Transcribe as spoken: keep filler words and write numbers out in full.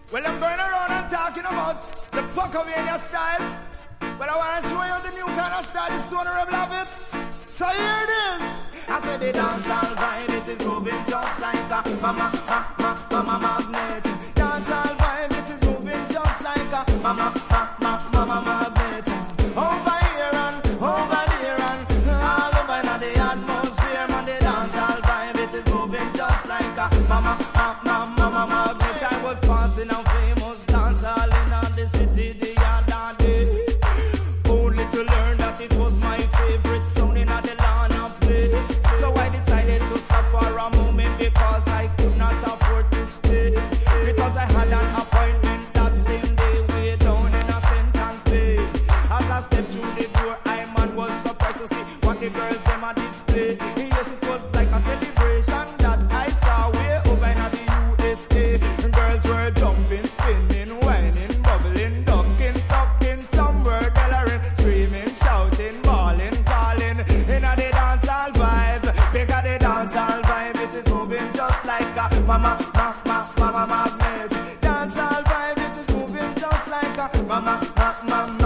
Well, I'm going around and talking about the Puckovania style. But I want to show you the new kind of style. This Tony Rebel have it. So here it is. I said the dancehall vibe, it is moving just like a mama, mama, mama magnet. Dancehall vibe, it is moving just like a mama, mama, mama magnet. Over here and over there and all over in the atmosphere, man, the dancehall vibe, it is moving just like a mama, mama, mama magnet. I was passing a famous dancehall in the city the other day, only to learn that it was my favorite song in the land of play. So I decided to stop for a moment because I could not afford to stay. Because I had an appointment that same day way down in a Sentence Bay. As I stepped through the door, I man was surprised to see what the girls them a display. Yes, it was like a celebration that I saw way over in the U S A. Girls were jumping, spinning, whining, bubbling, ducking, stucking, some were coloring, screaming, shouting, bawling, calling. In a the dancehall vibe, because the dancehall vibe, it is moving just like a mama, mama, mama magnet. Dancehall vibe, it is moving just like a mama, mama, mama.